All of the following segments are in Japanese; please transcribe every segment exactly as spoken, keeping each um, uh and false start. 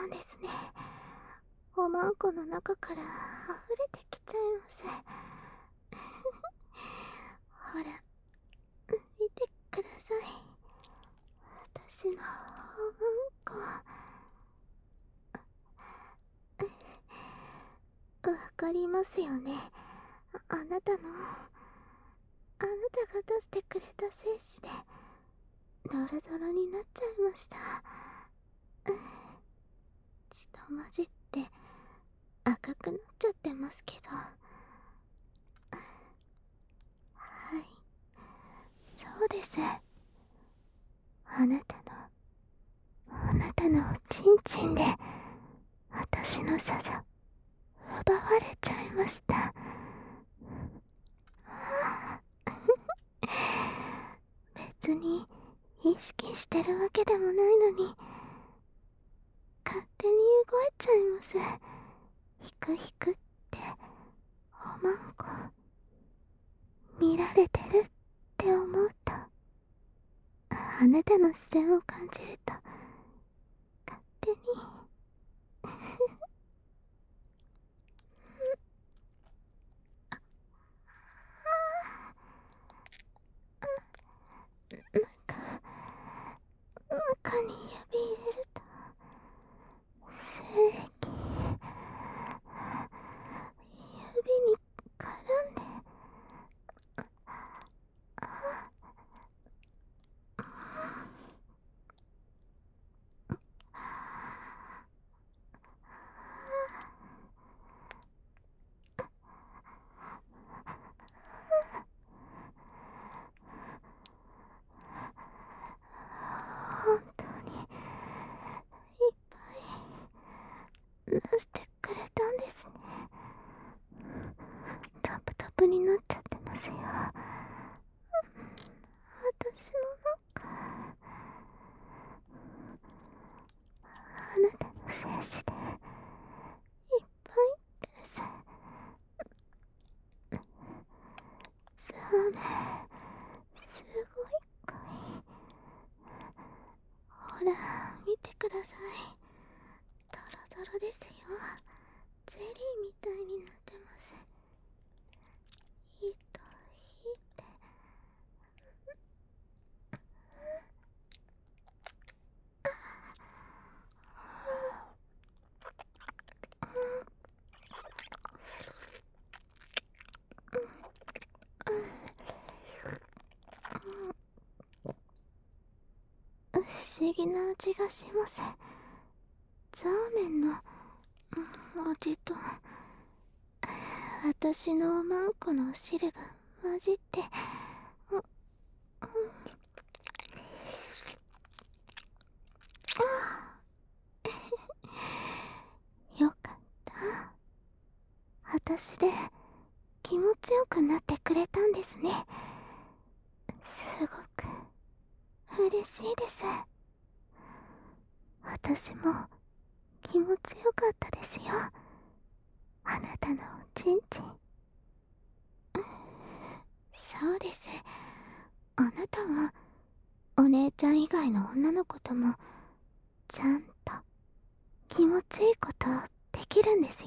んですね。おまんこの中から溢れてきちゃいます。ほら、見てください。私のおまんこ。わかりますよね。あなたの、あなたが出してくれた精子で、ドロドロになっちゃいました。血と混じって赤くなっちゃってますけど。はい、そうです。あなたの、あなたのおちんちんで、私の処女、奪われちゃいました。別に意識してるわけでもないのに、勝手に動いちゃいます。ひくひくっておまんこ見られてるって思うと、あなたの視線を感じると勝手になんか中に指入れると精液指に絡んで、本当にいっぱい出してくれたんですね。タプタプになっちゃってますよ、私の中。あなたの精子でいっぱいです。そうめすごい濃い。ほら見てください、ドロドロですよ。ゼリーみたいになってます。いいといいって。不思議な味がします。ザーメンの味と私のおまんこのお汁が混じって、う、うん、よかった。私で気持ちよくなってくれたんですね。すごく嬉しいです。私も気持ちよかったですよ、あなたのおちんちん。そうです。あなたはお姉ちゃん以外の女の子ともちゃんと気持ちいいことできるんですよ。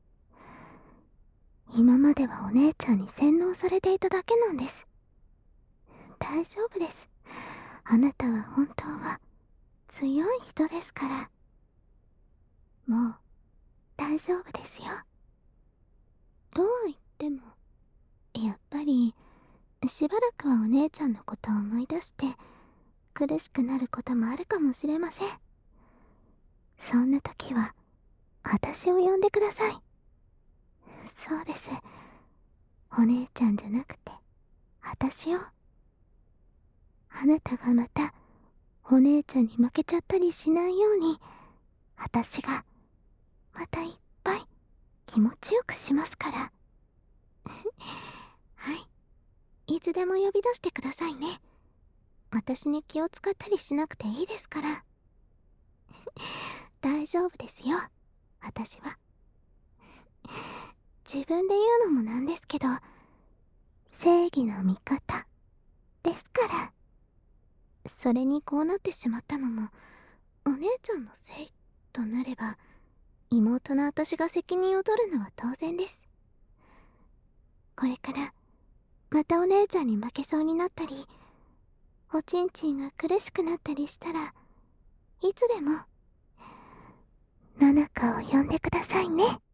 今まではお姉ちゃんに洗脳されていただけなんです。大丈夫です。あなたは本当は強い人ですから。もう大丈夫ですよ。とは言っても、やっぱりしばらくはお姉ちゃんのことを思い出して苦しくなることもあるかもしれません。そんな時は私を呼んでください。そうです、お姉ちゃんじゃなくて私を。あなたがまたお姉ちゃんに負けちゃったりしないように、私がまたいっぱい気持ちよくしますから。はい、いつでも呼び出してくださいね。私に気を使ったりしなくていいですから。大丈夫ですよ、私は。自分で言うのもなんですけど、正義の味方ですから。それにこうなってしまったのもお姉ちゃんのせいとなれば、妹の私が責任を取るのは当然です。これからまたお姉ちゃんに負けそうになったり、おちんちんが苦しくなったりしたら、いつでもナナカを呼んでくださいね。